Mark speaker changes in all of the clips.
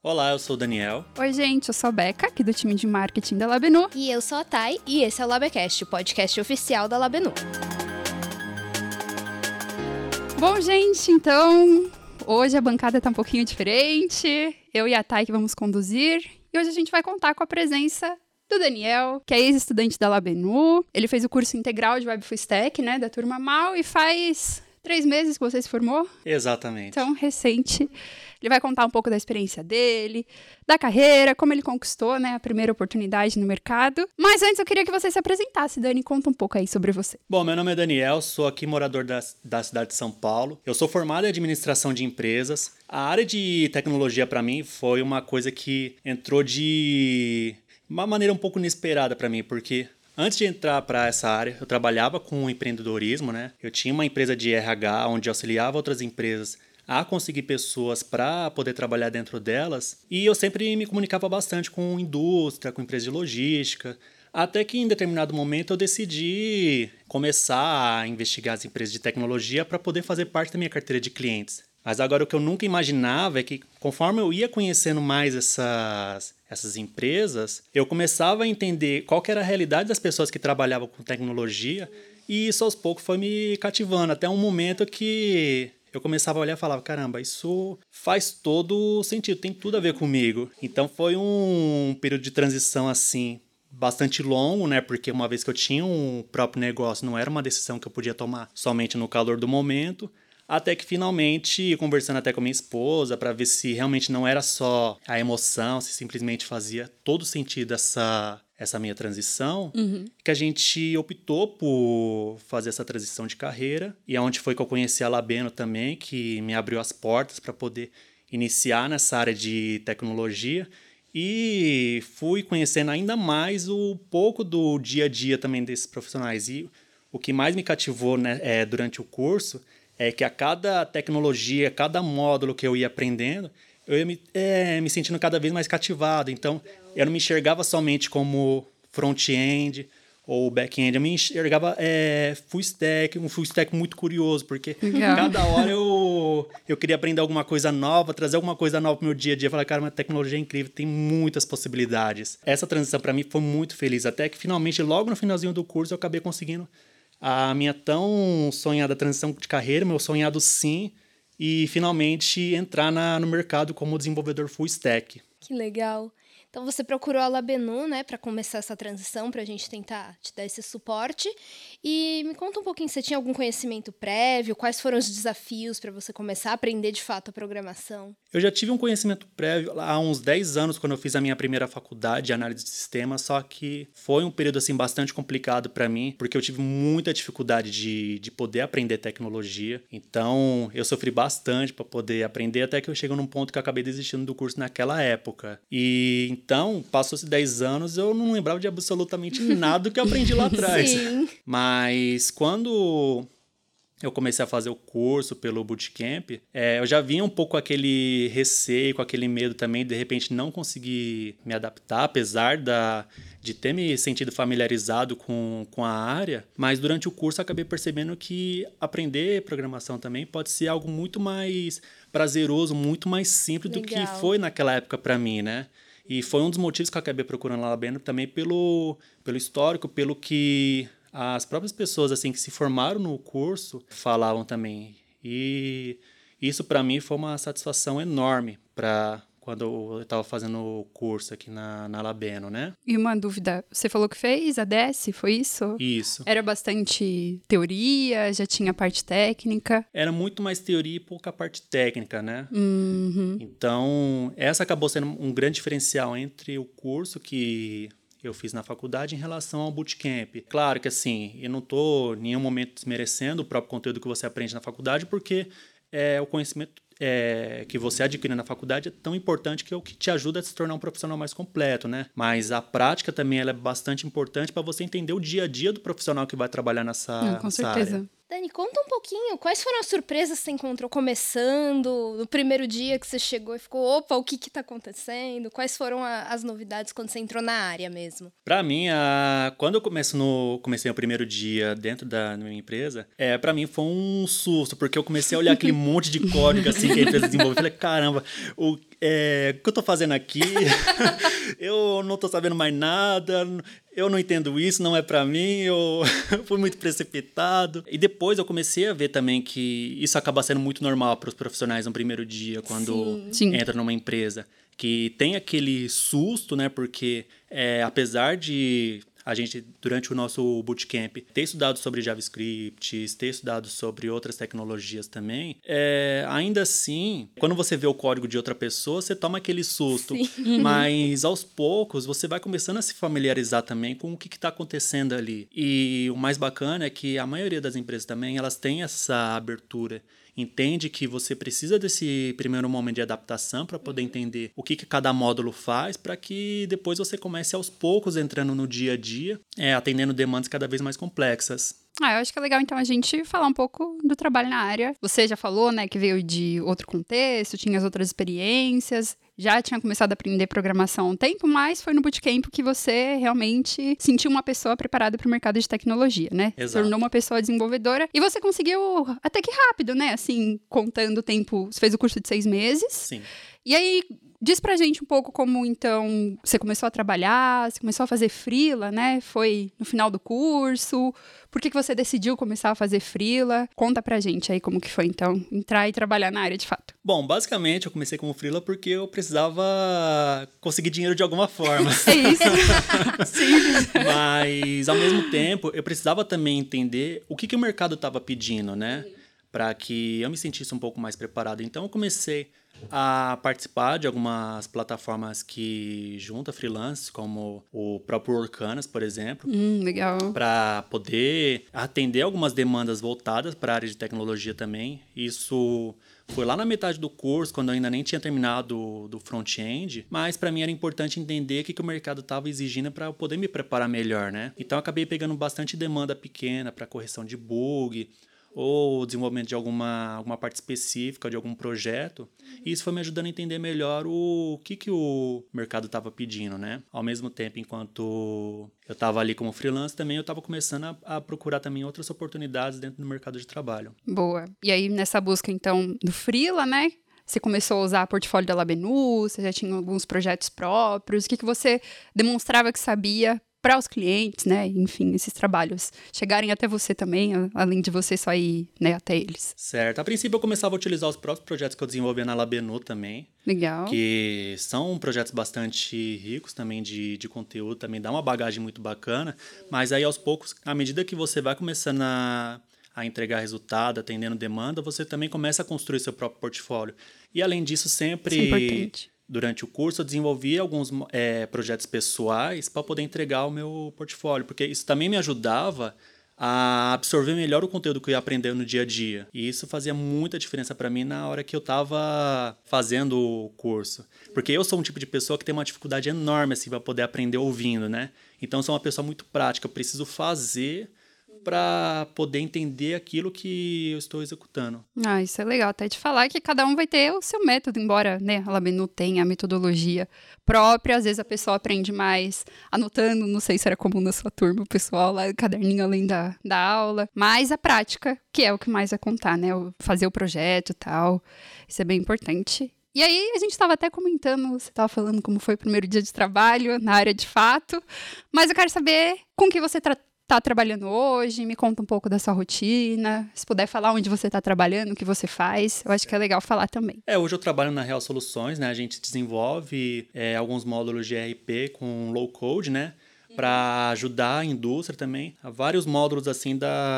Speaker 1: Olá, eu sou o Daniel.
Speaker 2: Oi, gente, eu sou a Beca, aqui do time de marketing da Labenu.
Speaker 3: E eu sou a Thay, e esse é o Labecast, o podcast oficial da Labenu.
Speaker 2: Bom, gente, então, hoje a bancada tá um pouquinho diferente. Eu e a Thay que vamos conduzir. E hoje a gente vai contar com a presença do Daniel, que é ex-estudante da Labenu. Ele fez o curso integral de Web Full Stack, né, da Turma Mal, e faz 3 meses que você se formou.
Speaker 1: Exatamente.
Speaker 2: Então, recente. Ele vai contar um pouco da experiência dele, da carreira, como ele conquistou, né, a primeira oportunidade no mercado. Mas antes eu queria que você se apresentasse, Dani. Conta um pouco aí sobre você.
Speaker 1: Bom, meu nome é Daniel, sou aqui morador da cidade de São Paulo. Eu sou formado em administração de empresas. A área de tecnologia para mim foi uma coisa que entrou de uma maneira um pouco inesperada para mim, porque antes de entrar para essa área, eu trabalhava com empreendedorismo, né? Eu tinha uma empresa de RH onde eu auxiliava outras empresas a conseguir pessoas para poder trabalhar dentro delas. E eu sempre me comunicava bastante com indústria, com empresa de logística. Até que em determinado momento eu decidi começar a investigar as empresas de tecnologia para poder fazer parte da minha carteira de clientes. Mas agora o que eu nunca imaginava é que conforme eu ia conhecendo mais essas empresas, eu começava a entender qual que era a realidade das pessoas que trabalhavam com tecnologia e isso aos poucos foi me cativando. Até um momento que eu começava a olhar e falava, caramba, isso faz todo sentido, tem tudo a ver comigo. Então foi um período de transição assim, bastante longo, né? Porque uma vez que eu tinha um próprio negócio, não era uma decisão que eu podia tomar somente no calor do momento. Até que finalmente, conversando até com a minha esposa, para ver se realmente não era só a emoção, se simplesmente fazia todo sentido essa minha transição, que a gente optou por fazer essa transição de carreira. E onde foi que eu conheci a Labeno também, que me abriu as portas para poder iniciar nessa área de tecnologia. E fui conhecendo ainda mais o pouco do dia a dia também desses profissionais. E o que mais me cativou, né, durante o curso é que a cada tecnologia, cada módulo que eu ia aprendendo, eu ia me sentindo cada vez mais cativado. Então, eu não me enxergava somente como front-end ou back-end, eu me enxergava um full stack muito curioso, porque cada hora eu queria aprender alguma coisa nova, trazer alguma coisa nova para o meu dia a dia. Falar, cara, uma tecnologia é incrível, tem muitas possibilidades. Essa transição para mim foi muito feliz, até que finalmente, logo no finalzinho do curso, eu acabei conseguindo a minha tão sonhada transição de carreira, meu sonhado sim, e finalmente entrar no mercado como desenvolvedor full stack.
Speaker 3: Que legal. Então você procurou a Labenu, né, para começar essa transição, para a gente tentar te dar esse suporte. E me conta um pouquinho, você tinha algum conhecimento prévio? Quais foram os desafios para você começar a aprender de fato a programação?
Speaker 1: Eu já tive um conhecimento prévio há uns 10 anos, quando eu fiz a minha primeira faculdade de análise de sistemas, só que foi um período assim, bastante complicado para mim, porque eu tive muita dificuldade de poder aprender tecnologia. Então, eu sofri bastante para poder aprender, até que eu cheguei num ponto que eu acabei desistindo do curso naquela época. E então, passou-se 10 anos, eu não lembrava de absolutamente nada do que eu aprendi lá atrás.
Speaker 3: Sim.
Speaker 1: Mas quando eu comecei a fazer o curso pelo Bootcamp, eu já vinha um pouco com aquele receio, com aquele medo também, de repente não conseguir me adaptar, apesar de ter me sentido familiarizado com a área. Mas durante o curso eu acabei percebendo que aprender programação também pode ser algo muito mais prazeroso, muito mais simples do que foi naquela época para mim, né? E foi um dos motivos que eu acabei procurando a Labeno também pelo histórico, pelo que as próprias pessoas assim que se formaram no curso falavam também. E isso para mim foi uma satisfação enorme para quando eu estava fazendo o curso aqui na Labeno, né?
Speaker 2: E uma dúvida, você falou que fez a DS, foi isso?
Speaker 1: Isso.
Speaker 2: Era bastante teoria, já tinha parte técnica?
Speaker 1: Era muito mais teoria e pouca parte técnica, né?
Speaker 2: Uhum.
Speaker 1: Então, essa acabou sendo um grande diferencial entre o curso que eu fiz na faculdade em relação ao bootcamp. Claro que assim, eu não estou em nenhum momento desmerecendo o próprio conteúdo que você aprende na faculdade, porque o conhecimento que você adquire na faculdade é tão importante que é o que te ajuda a se tornar um profissional mais completo, né? Mas a prática também ela é bastante importante para você entender o dia a dia do profissional que vai trabalhar nessa
Speaker 2: Com certeza.
Speaker 1: área.
Speaker 3: Dani, conta um pouquinho, quais foram as surpresas que você encontrou começando, no primeiro dia que você chegou e ficou, opa, o que tá acontecendo? Quais foram as novidades quando você entrou na área mesmo?
Speaker 1: Para mim, quando eu comecei o primeiro dia dentro da minha empresa, para mim foi um susto, porque eu comecei a olhar aquele monte de código assim que a empresa desenvolveu. Eu falei, caramba, o que eu tô fazendo aqui? Eu não tô sabendo mais nada, eu não entendo isso, não é pra mim, eu fui muito precipitado. E depois eu comecei a ver também que isso acaba sendo muito normal para os profissionais no primeiro dia, quando
Speaker 2: Sim.
Speaker 1: entra numa empresa. Que tem aquele susto, né? Porque apesar de a gente, durante o nosso bootcamp, ter estudado sobre JavaScript, ter estudado sobre outras tecnologias também, ainda assim, quando você vê o código de outra pessoa, você toma aquele susto. Mas, aos poucos, você vai começando a se familiarizar também com o que está acontecendo ali. E o mais bacana é que a maioria das empresas também, elas têm essa abertura. Entende que você precisa desse primeiro momento de adaptação para poder entender o que cada módulo faz, para que depois você comece aos poucos entrando no dia a dia, atendendo demandas cada vez mais complexas.
Speaker 2: Eu acho que é legal, então, a gente falar um pouco do trabalho na área. Você já falou, né, que veio de outro contexto, tinha as outras experiências, já tinha começado a aprender programação há um tempo, mas foi no bootcamp que você realmente sentiu uma pessoa preparada para o mercado de tecnologia, né?
Speaker 1: Exato.
Speaker 2: Se tornou uma pessoa desenvolvedora. E você conseguiu até que rápido, né? Assim, contando o tempo, você fez o curso de 6 meses.
Speaker 1: Sim.
Speaker 2: E aí, diz pra gente um pouco como, então, você começou a trabalhar, você começou a fazer freela, né? Foi no final do curso? Por que você decidiu começar a fazer freela? Conta pra gente aí como que foi, então, entrar e trabalhar na área de fato.
Speaker 1: Bom, basicamente eu comecei como freela porque eu precisava conseguir dinheiro de alguma forma.
Speaker 2: É isso. Simples.
Speaker 1: Mas, ao mesmo tempo, eu precisava também entender o que o mercado estava pedindo, né? Para que eu me sentisse um pouco mais preparado. Então, eu comecei a participar de algumas plataformas que juntam freelancers, como o próprio Workanas, por exemplo.
Speaker 2: Legal.
Speaker 1: Para poder atender algumas demandas voltadas para a área de tecnologia também. Isso foi lá na metade do curso, quando eu ainda nem tinha terminado do front-end, mas para mim era importante entender o que o mercado estava exigindo para eu poder me preparar melhor, né? Então eu acabei pegando bastante demanda pequena para correção de bug, ou desenvolvimento de alguma parte específica de algum projeto. E isso foi me ajudando a entender melhor o que o mercado estava pedindo, né? Ao mesmo tempo, enquanto eu estava ali como freelancer, também eu estava começando a procurar também outras oportunidades dentro do mercado de trabalho.
Speaker 2: Boa. E aí, nessa busca, então, do freela, né? Você começou a usar o portfólio da Labenu, você já tinha alguns projetos próprios. O que você demonstrava que sabia para os clientes, né? Enfim, esses trabalhos chegarem até você também, além de você só ir, né, até eles.
Speaker 1: Certo. A princípio, eu começava a utilizar os próprios projetos que eu desenvolvia na Labenu também.
Speaker 2: Legal.
Speaker 1: Que são projetos bastante ricos também de conteúdo, também dá uma bagagem muito bacana. Mas aí, aos poucos, à medida que você vai começando a entregar resultado, atendendo demanda, você também começa a construir seu próprio portfólio. E, além disso, sempre...
Speaker 2: Isso é importante.
Speaker 1: Durante o curso, eu desenvolvi alguns projetos pessoais para poder entregar o meu portfólio, porque isso também me ajudava a absorver melhor o conteúdo que eu ia aprendendo no dia a dia. E isso fazia muita diferença para mim na hora que eu estava fazendo o curso. Porque eu sou um tipo de pessoa que tem uma dificuldade enorme assim, para poder aprender ouvindo, né? Então, eu sou uma pessoa muito prática, eu preciso fazer para poder entender aquilo que eu estou executando.
Speaker 2: Isso é legal. Até te falar que cada um vai ter o seu método, embora, né, a Labenu tenha a metodologia própria. Às vezes a pessoa aprende mais anotando, não sei se era comum na sua turma, o pessoal lá, caderninho além da aula. Mas a prática, que é o que mais vai contar, né? Fazer o projeto e tal. Isso é bem importante. E aí, a gente estava até comentando, você estava falando como foi o primeiro dia de trabalho na área de fato. Mas eu quero saber com que você tá trabalhando hoje, me conta um pouco da sua rotina, se puder falar onde você está trabalhando, o que você faz, eu acho que é legal falar também.
Speaker 1: Hoje eu trabalho na Real Soluções, né? A gente desenvolve alguns módulos de ERP com low code, né? Para ajudar a indústria também, a vários módulos assim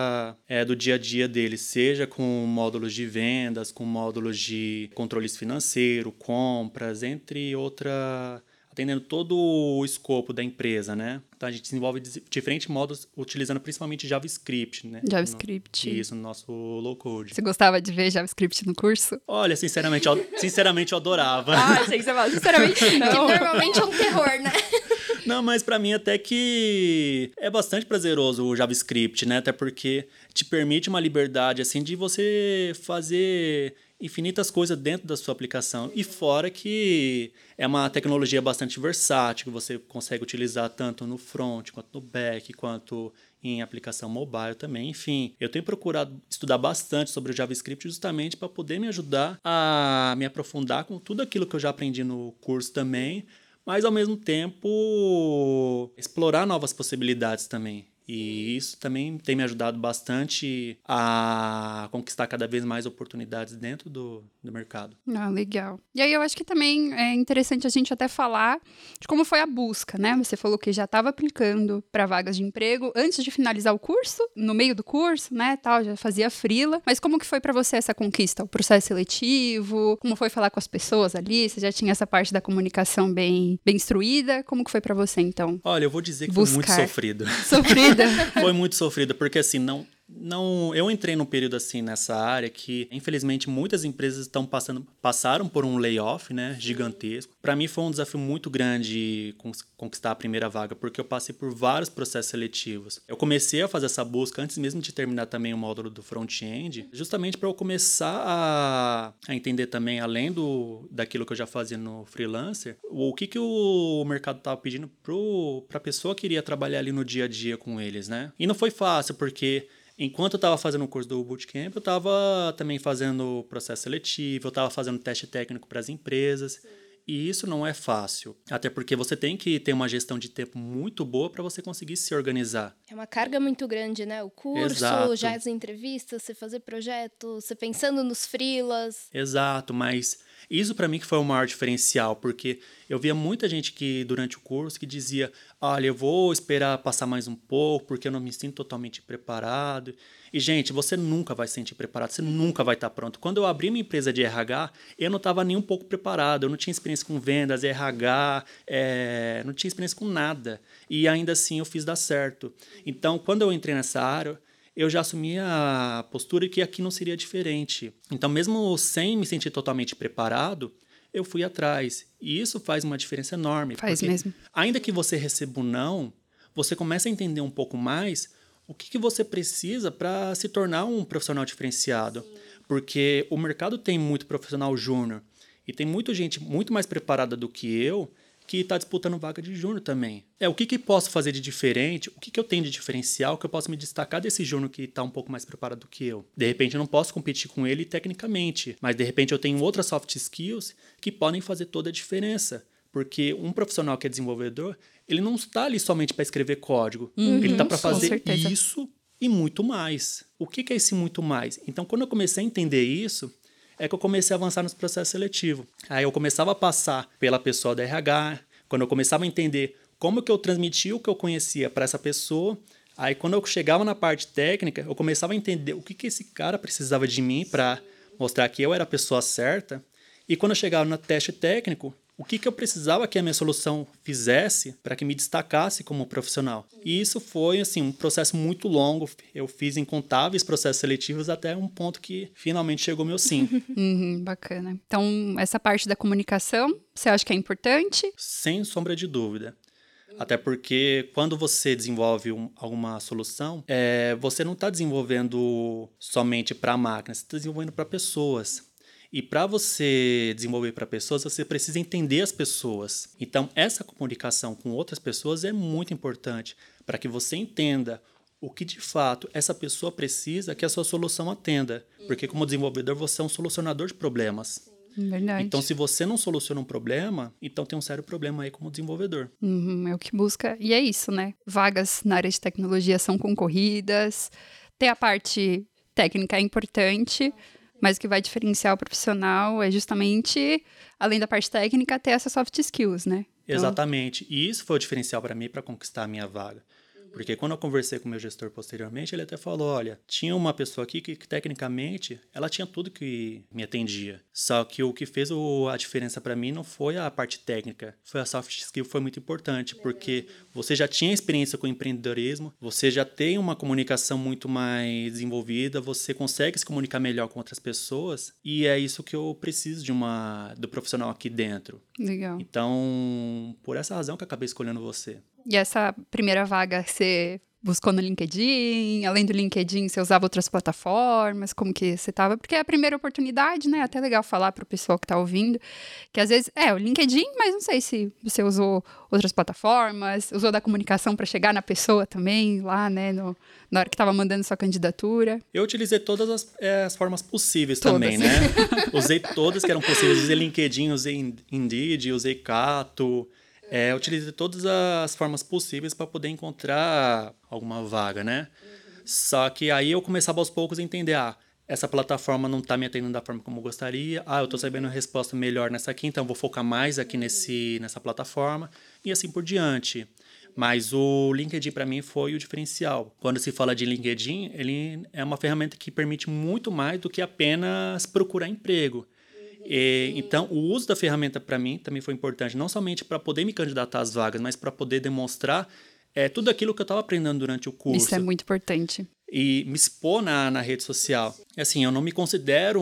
Speaker 1: do dia a dia deles, seja com módulos de vendas, com módulos de controles financeiro, compras, entre outras, atendendo todo o escopo da empresa, né? Então, a gente desenvolve diferentes módulos utilizando principalmente JavaScript, né?
Speaker 2: JavaScript.
Speaker 1: Isso, no nosso low-code.
Speaker 2: Você gostava de ver JavaScript no curso?
Speaker 1: Olha, sinceramente eu adorava.
Speaker 2: Achei que você falava, sinceramente não.
Speaker 3: Que normalmente é um terror, né?
Speaker 1: Não, mas pra mim até que é bastante prazeroso o JavaScript, né? Até porque te permite uma liberdade, assim, de você fazer infinitas coisas dentro da sua aplicação. E fora que é uma tecnologia bastante versátil, que você consegue utilizar tanto no front, quanto no back, quanto em aplicação mobile também. Enfim, eu tenho procurado estudar bastante sobre o JavaScript justamente para poder me ajudar a me aprofundar com tudo aquilo que eu já aprendi no curso também, mas ao mesmo tempo explorar novas possibilidades também. E isso também tem me ajudado bastante a conquistar cada vez mais oportunidades dentro do mercado.
Speaker 2: Ah, legal. E aí eu acho que também é interessante a gente até falar de como foi a busca, né? Você falou que já estava aplicando para vagas de emprego antes de finalizar o curso, no meio do curso, né, tal, já fazia freela. Mas como que foi para você essa conquista? O processo seletivo? Como foi falar com as pessoas ali? Você já tinha essa parte da comunicação bem instruída? Como que foi para você, então?
Speaker 1: Olha, eu vou dizer que foi muito sofrido.
Speaker 2: Sofrida?
Speaker 1: Foi muito sofrido, porque assim, eu entrei num período assim nessa área que, infelizmente, muitas empresas passaram por um layoff, né, gigantesco. Para mim foi um desafio muito grande conquistar a primeira vaga, porque eu passei por vários processos seletivos. Eu comecei a fazer essa busca antes mesmo de terminar também o módulo do front-end, justamente para eu começar a entender também, além daquilo que eu já fazia no freelancer, o que o mercado estava pedindo para a pessoa que iria trabalhar ali no dia a dia com eles, né? E não foi fácil, porque enquanto eu estava fazendo o curso do Bootcamp, eu estava também fazendo processo seletivo, eu estava fazendo teste técnico para as empresas. Sim. E isso não é fácil, até porque você tem que ter uma gestão de tempo muito boa para você conseguir se organizar.
Speaker 3: É uma carga muito grande, né? O curso,
Speaker 1: Exato.
Speaker 3: Já as entrevistas, você fazer projeto, você pensando nos freelas.
Speaker 1: Exato, mas isso para mim que foi o maior diferencial, porque eu via muita gente que durante o curso que dizia, olha, eu vou esperar passar mais um pouco porque eu não me sinto totalmente preparado. E, gente, você nunca vai se sentir preparado, você nunca vai estar pronto. Quando eu abri minha empresa de RH, eu não estava nem um pouco preparado, eu não tinha experiência com vendas, RH, não tinha experiência com nada. E ainda assim eu fiz dar certo. Então, quando eu entrei nessa área, eu já assumi a postura que aqui não seria diferente. Então, mesmo sem me sentir totalmente preparado, eu fui atrás. E isso faz uma diferença enorme.
Speaker 2: Faz mesmo.
Speaker 1: Ainda que você receba um não, você começa a entender um pouco mais o que você precisa para se tornar um profissional diferenciado. Sim. Porque o mercado tem muito profissional júnior e tem muita gente muito mais preparada do que eu que está disputando vaga de júnior também. O que posso fazer de diferente? O que eu tenho de diferencial que eu posso me destacar desse júnior que está um pouco mais preparado do que eu? De repente eu não posso competir com ele tecnicamente, mas de repente eu tenho outras soft skills que podem fazer toda a diferença. Porque um profissional que é desenvolvedor, ele não está ali somente para escrever código. Ele está para fazer isso e muito mais. O que é esse muito mais? Então, quando eu comecei a entender isso, é que eu comecei a avançar nos processos seletivos. Aí eu começava a passar pela pessoa da RH, quando eu começava a entender como que eu transmitia o que eu conhecia para essa pessoa, aí quando eu chegava na parte técnica, eu começava a entender o que esse cara precisava de mim para mostrar que eu era a pessoa certa. E quando eu chegava no teste técnico, o que eu precisava que a minha solução fizesse para que me destacasse como profissional. E isso foi assim, um processo muito longo. Eu fiz incontáveis processos seletivos até um ponto que finalmente chegou meu sim.
Speaker 2: Bacana. Então, essa parte da comunicação, você acha que é importante?
Speaker 1: Sem sombra de dúvida. Até porque quando você desenvolve alguma solução, você não está desenvolvendo somente para a máquina, você está desenvolvendo para pessoas. E para você desenvolver para pessoas, você precisa entender as pessoas. Então, essa comunicação com outras pessoas é muito importante para que você entenda o que de fato essa pessoa precisa que a sua solução atenda. Porque como desenvolvedor, você é um solucionador de problemas.
Speaker 2: Verdade.
Speaker 1: Então, se você não soluciona um problema, então tem um sério problema aí como desenvolvedor.
Speaker 2: É o que busca. E é isso, né? Vagas na área de tecnologia são concorridas. Ter a parte técnica é importante. Mas o que vai diferenciar o profissional é justamente, além da parte técnica, ter essas soft skills, né? Então...
Speaker 1: Exatamente. E isso foi o diferencial para mim para conquistar a minha vaga. Porque quando eu conversei com o meu gestor posteriormente, ele até falou, olha, tinha uma pessoa aqui que tecnicamente, ela tinha tudo que me atendia. Só que o que fez a diferença para mim não foi a parte técnica, foi a soft skill, foi muito importante, porque você já tinha experiência com empreendedorismo, você já tem uma comunicação muito mais desenvolvida, você consegue se comunicar melhor com outras pessoas, e é isso que eu preciso do profissional aqui dentro.
Speaker 2: Legal.
Speaker 1: Então, por essa razão que eu acabei escolhendo você.
Speaker 2: E essa primeira vaga, você buscou no LinkedIn? Além do LinkedIn, você usava outras plataformas? Como que você estava? Porque é a primeira oportunidade, né? Até legal falar para o pessoal que está ouvindo, que às vezes o LinkedIn, mas não sei se você usou outras plataformas, usou da comunicação para chegar na pessoa também, lá, né? Na hora que estava mandando sua candidatura.
Speaker 1: Eu utilizei todas as formas possíveis
Speaker 2: Todas.
Speaker 1: também, né? Usei todas que eram possíveis. Usei LinkedIn, usei Indeed, usei Cato. Utilizei todas as formas possíveis para poder encontrar alguma vaga, né? Só que aí eu começava aos poucos a entender, essa plataforma não está me atendendo da forma como eu gostaria. Eu estou sabendo uma resposta melhor nessa aqui, então eu vou focar mais aqui nessa plataforma. E assim por diante. Mas o LinkedIn, para mim, foi o diferencial. Quando se fala de LinkedIn, ele é uma ferramenta que permite muito mais do que apenas procurar emprego. Então, o uso da ferramenta, para mim, também foi importante. Não somente para poder me candidatar às vagas, mas para poder demonstrar tudo aquilo que eu estava aprendendo durante o curso.
Speaker 2: Isso é muito importante.
Speaker 1: E me expor na rede social. Assim, eu não me considero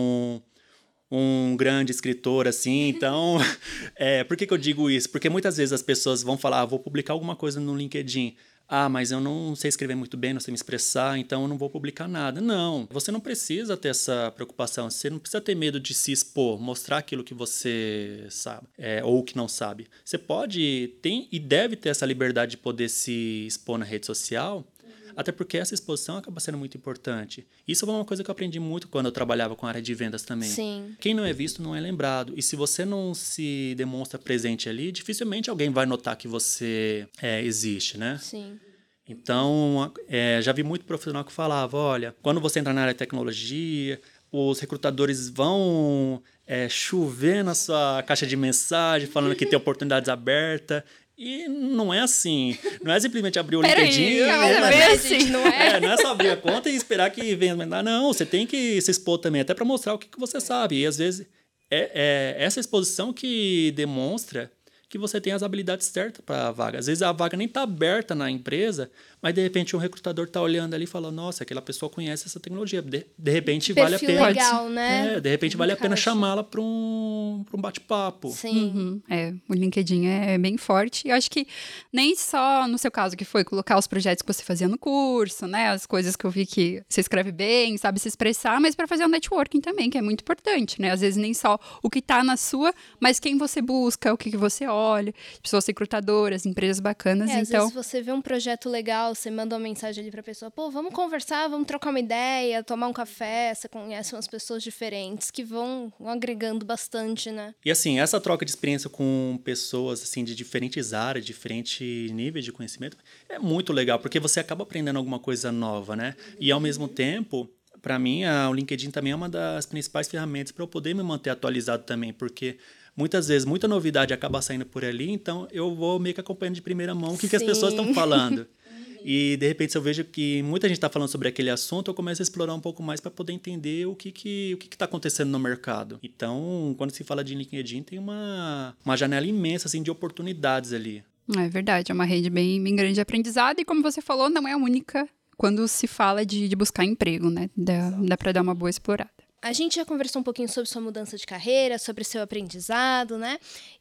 Speaker 1: um grande escritor, assim, então... por que eu digo isso? Porque muitas vezes as pessoas vão falar, vou publicar alguma coisa no LinkedIn. Mas eu não sei escrever muito bem, não sei me expressar, então eu não vou publicar nada. Não, você não precisa ter essa preocupação, você não precisa ter medo de se expor, mostrar aquilo que você sabe, ou que não sabe. Você tem e deve ter essa liberdade de poder se expor na rede social, até porque essa exposição acaba sendo muito importante. Isso foi uma coisa que eu aprendi muito quando eu trabalhava com a área de vendas também.
Speaker 3: Sim.
Speaker 1: Quem não é visto não é lembrado. E se você não se demonstra presente ali, dificilmente alguém vai notar que você existe, né?
Speaker 3: Sim.
Speaker 1: Então, já vi muito profissional que falava, olha, quando você entra na área de tecnologia, os recrutadores vão chover na sua caixa de mensagem, falando que tem oportunidades abertas. E não é assim. Não é simplesmente abrir o LinkedIn.
Speaker 2: Não é?
Speaker 1: Não é só abrir a conta e esperar que venha. Não, você tem que se expor também, até para mostrar o que você sabe. E às vezes é essa exposição que demonstra que você tem as habilidades certas para a vaga. Às vezes a vaga nem está aberta na empresa, mas de repente um recrutador está olhando ali e fala, nossa, aquela pessoa conhece essa tecnologia. De repente vale a pena.
Speaker 3: Legal, né?
Speaker 1: De repente vale a pena chamá-la para um bate-papo.
Speaker 2: Sim. O LinkedIn é bem forte. E eu acho que nem só no seu caso que foi colocar os projetos que você fazia no curso, né? As coisas que eu vi que você escreve bem, sabe se expressar, mas para fazer o networking também, que é muito importante, né? Às vezes nem só o que está na sua, mas quem você busca, o que você olha, pessoas recrutadoras, empresas bacanas.
Speaker 3: Às
Speaker 2: então,
Speaker 3: vezes você vê um projeto legal, você manda uma mensagem ali pra pessoa, vamos conversar, vamos trocar uma ideia, tomar um café, você conhece umas pessoas diferentes que vão agregando bastante, né?
Speaker 1: E assim, essa troca de experiência com pessoas assim de diferentes áreas, diferentes níveis de conhecimento, é muito legal, porque você acaba aprendendo alguma coisa nova, né? E ao mesmo tempo, para mim, o LinkedIn também é uma das principais ferramentas para eu poder me manter atualizado também, porque muitas vezes muita novidade acaba saindo por ali, então eu vou meio que acompanhando de primeira mão o que as pessoas estão falando. E, de repente, se eu vejo que muita gente está falando sobre aquele assunto, eu começo a explorar um pouco mais para poder entender o que está acontecendo no mercado. Então, quando se fala de LinkedIn, tem uma janela imensa assim, de oportunidades ali.
Speaker 2: É verdade, é uma rede bem grande de aprendizado e, como você falou, não é a única quando se fala de buscar emprego, né? Dá para dar uma boa explorada.
Speaker 3: A gente já conversou um pouquinho sobre sua mudança de carreira, sobre seu aprendizado, né?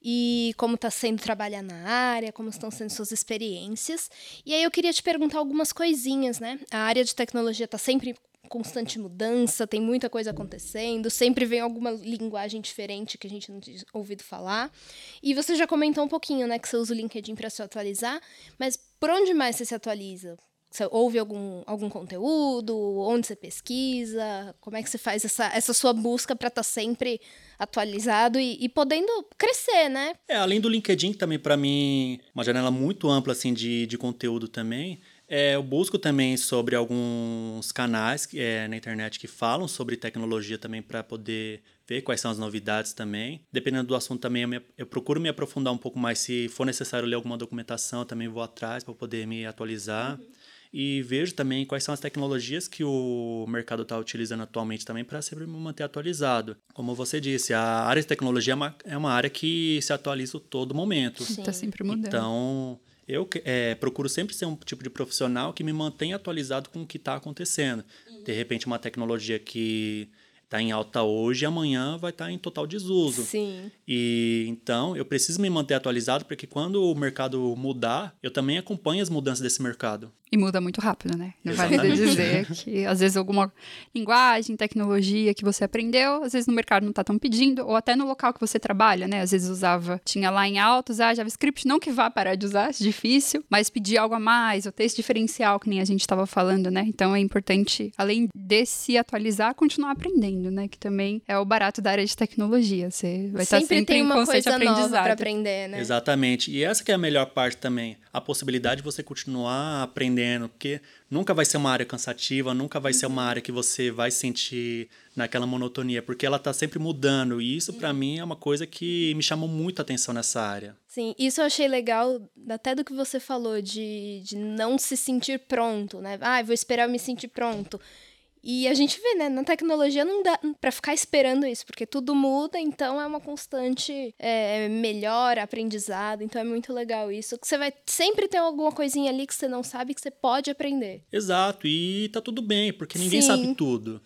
Speaker 3: E como está sendo trabalhar na área, como estão sendo suas experiências. E aí eu queria te perguntar algumas coisinhas, né? A área de tecnologia está sempre em constante mudança, tem muita coisa acontecendo, sempre vem alguma linguagem diferente que a gente não tinha ouvido falar. E você já comentou um pouquinho, né, que você usa o LinkedIn para se atualizar, mas por onde mais você se atualiza? Você ouve algum conteúdo? Onde você pesquisa? Como é que você faz essa sua busca para estar sempre atualizado e podendo crescer, né?
Speaker 1: Além do LinkedIn, que também para mim uma janela muito ampla assim, de conteúdo também, eu busco também sobre alguns canais na internet que falam sobre tecnologia também para poder ver quais são as novidades também. Dependendo do assunto também, eu procuro me aprofundar um pouco mais. Se for necessário ler alguma documentação, também vou atrás para poder me atualizar. E vejo também quais são as tecnologias que o mercado está utilizando atualmente também para sempre me manter atualizado. Como você disse, a área de tecnologia é uma área que se atualiza a todo momento.
Speaker 2: Está sempre mudando.
Speaker 1: Então, eu procuro sempre ser um tipo de profissional que me mantém atualizado com o que está acontecendo. De repente, uma tecnologia que está em alta hoje e amanhã vai estar em total desuso.
Speaker 3: Sim.
Speaker 1: E então eu preciso me manter atualizado para que quando o mercado mudar, eu também acompanhe as mudanças desse mercado.
Speaker 2: E muda muito rápido, né? Não vale dizer que, às vezes, alguma linguagem, tecnologia que você aprendeu, às vezes no mercado não tá tão pedindo, ou até no local que você trabalha, né? Às vezes tinha lá em alta, usar JavaScript, não que vá parar de usar, é difícil, mas pedir algo a mais, ou ter esse diferencial que nem a gente estava falando, né? Então é importante, além de se atualizar, continuar aprendendo, né? Que também é o barato da área de tecnologia. Você vai estar sempre
Speaker 3: tem
Speaker 2: em
Speaker 3: uma
Speaker 2: constante
Speaker 3: coisa
Speaker 2: aprendizado.
Speaker 3: nova para aprender, né?
Speaker 1: Exatamente. E essa que é a melhor parte também. A possibilidade de você continuar aprendendo, porque nunca vai ser uma área cansativa, nunca vai ser uma área que você vai sentir naquela monotonia, porque ela está sempre mudando. E isso, para mim, é uma coisa que me chamou muito a atenção nessa área.
Speaker 3: Sim, isso eu achei legal, até do que você falou, de não se sentir pronto, né? Vou esperar eu me sentir pronto. E a gente vê, né, na tecnologia não dá pra ficar esperando isso, porque tudo muda, então é uma constante melhora, aprendizado, então é muito legal isso, que você vai sempre ter alguma coisinha ali que você não sabe, que você pode aprender.
Speaker 1: Exato, e tá tudo bem, porque ninguém
Speaker 3: Sim.
Speaker 1: sabe tudo.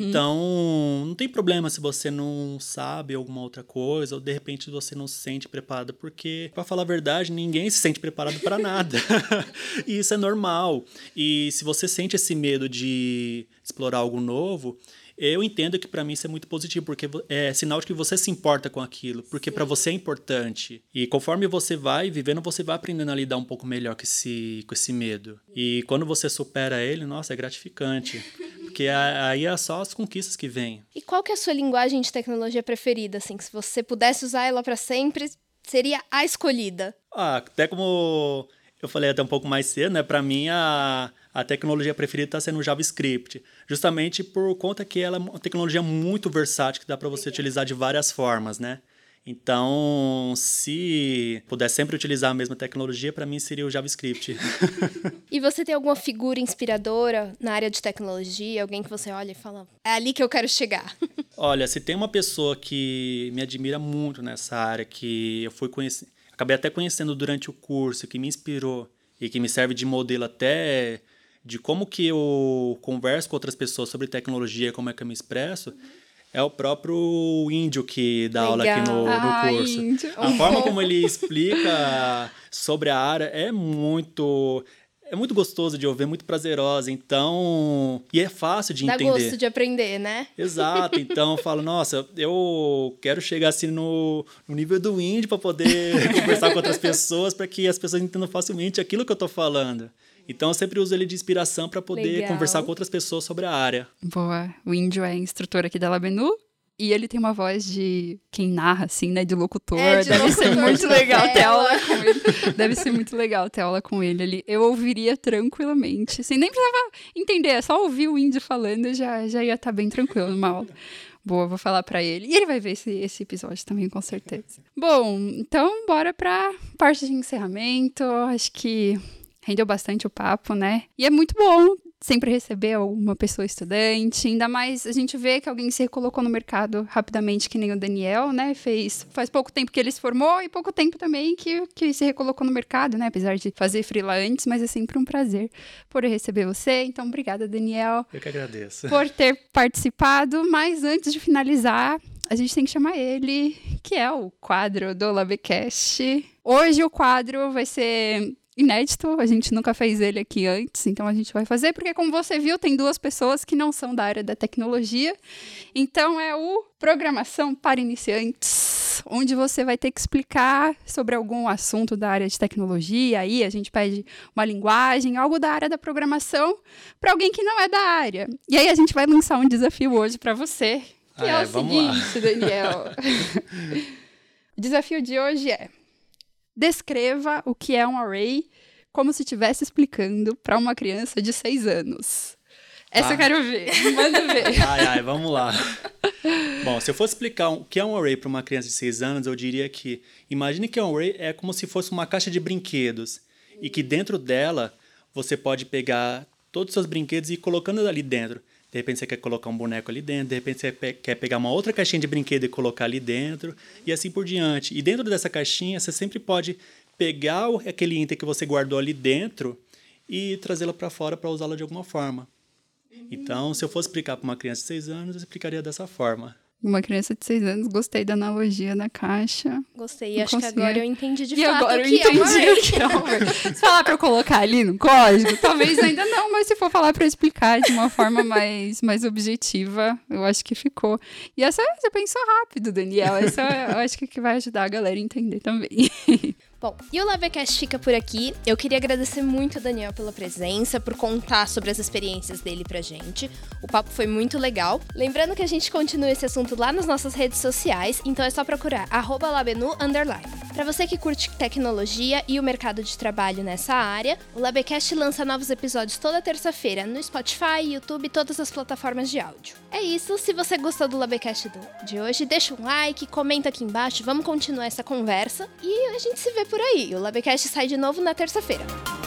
Speaker 1: Então, não tem problema se você não sabe alguma outra coisa, ou de repente você não se sente preparado, porque, para falar a verdade, ninguém se sente preparado para nada. E isso é normal. E se você sente esse medo de explorar algo novo, eu entendo que para mim isso é muito positivo, porque é sinal de que você se importa com aquilo, porque para você é importante. E conforme você vai vivendo, você vai aprendendo a lidar um pouco melhor com esse medo. E quando você supera ele, nossa, é gratificante. Porque aí é só as conquistas que vêm.
Speaker 3: E qual que é a sua linguagem de tecnologia preferida, assim, que se você pudesse usar ela para sempre, seria a escolhida?
Speaker 1: Até como eu falei até um pouco mais cedo, né? Para mim, a tecnologia preferida está sendo o JavaScript. Justamente por conta que ela é uma tecnologia muito versátil, que dá para você utilizar de várias formas, né? Então, se puder sempre utilizar a mesma tecnologia, para mim seria o JavaScript.
Speaker 3: E você tem alguma figura inspiradora na área de tecnologia? Alguém que você olha e fala, é ali que eu quero chegar?
Speaker 1: Olha, se tem uma pessoa que me admira muito nessa área, que eu acabei até conhecendo durante o curso, que me inspirou e que me serve de modelo até de como que eu converso com outras pessoas sobre tecnologia, como é que eu me expresso, é o próprio Índio que dá aula aqui no curso.
Speaker 2: Índio.
Speaker 1: A forma como ele explica sobre a área é muito gostoso de ouvir, muito prazerosa. Então, e é fácil de entender.
Speaker 3: Dá gosto de aprender, né?
Speaker 1: Exato. Então, eu falo, nossa, eu quero chegar assim no nível do Índio para poder conversar com outras pessoas, para que as pessoas entendam facilmente aquilo que eu estou falando. Então, eu sempre uso ele de inspiração para poder conversar com outras pessoas sobre a área.
Speaker 2: Boa. O Índio é instrutor aqui da Labenu. E ele tem uma voz de quem narra, assim, né? De locutor. Deve ser muito legal ter aula com ele. Deve ser muito legal ter aula com ele. Eu ouviria tranquilamente. Sem nem precisava entender. É só ouvir o Índio falando, já ia estar bem tranquilo numa aula. Boa, vou falar pra ele. E ele vai ver esse episódio também, com certeza. Bom, então bora pra parte de encerramento. Acho que rendeu bastante o papo, né? E é muito bom sempre receber uma pessoa estudante, ainda mais a gente vê que alguém se recolocou no mercado rapidamente, que nem o Daniel, né? Faz pouco tempo que ele se formou e pouco tempo também que se recolocou no mercado, né? Apesar de fazer freela antes, mas é sempre um prazer poder receber você. Então, obrigada, Daniel.
Speaker 1: Eu que agradeço.
Speaker 2: Por ter participado, mas antes de finalizar, a gente tem que chamar ele, que é o quadro do Labcast. Hoje o quadro vai ser inédito, a gente nunca fez ele aqui antes, então a gente vai fazer, porque como você viu, tem duas pessoas que não são da área da tecnologia, então é o Programação para Iniciantes, onde você vai ter que explicar sobre algum assunto da área de tecnologia, aí a gente pede uma linguagem, algo da área da programação, para alguém que não é da área. E aí a gente vai lançar um desafio hoje para você, que é o seguinte, Daniel. O desafio de hoje é: descreva o que é um array como se estivesse explicando para uma criança de 6 anos. Essa eu quero ver. Manda ver.
Speaker 1: Vamos lá. Bom, se eu fosse explicar o que é um array para uma criança de 6 anos, eu diria que imagine que um array é como se fosse uma caixa de brinquedos e que dentro dela você pode pegar todos os seus brinquedos e ir colocando ali dentro. De repente você quer colocar um boneco ali dentro, de repente você quer pegar uma outra caixinha de brinquedo e colocar ali dentro, e assim por diante. E dentro dessa caixinha, você sempre pode pegar aquele item que você guardou ali dentro e trazê-lo para fora para usá-lo de alguma forma. Então, se eu fosse explicar para uma criança de 6 anos, eu explicaria dessa forma.
Speaker 2: Uma criança de 6 anos, gostei da analogia da caixa.
Speaker 3: Gostei, acho que agora eu entendi de
Speaker 2: e
Speaker 3: fato
Speaker 2: agora
Speaker 3: o que é uma
Speaker 2: o que é uma Ray. Se falar pra eu colocar ali no código, talvez ainda não, mas se for falar pra eu explicar de uma forma mais objetiva, eu acho que ficou. E essa você pensou rápido, Daniel. Essa eu acho que vai ajudar a galera a entender também.
Speaker 3: Bom, e o LaBcast fica por aqui. Eu queria agradecer muito ao Daniel pela presença, por contar sobre as experiências dele pra gente. O papo foi muito legal. Lembrando que a gente continua esse assunto lá nas nossas redes sociais, então é só procurar @labenu_. Pra você que curte tecnologia e o mercado de trabalho nessa área, o LaBcast lança novos episódios toda terça-feira no Spotify, YouTube e todas as plataformas de áudio. É isso, se você gostou do LaBcast de hoje, deixa um like, comenta aqui embaixo, vamos continuar essa conversa e a gente se vê por aí. O LaBcast sai de novo na terça-feira.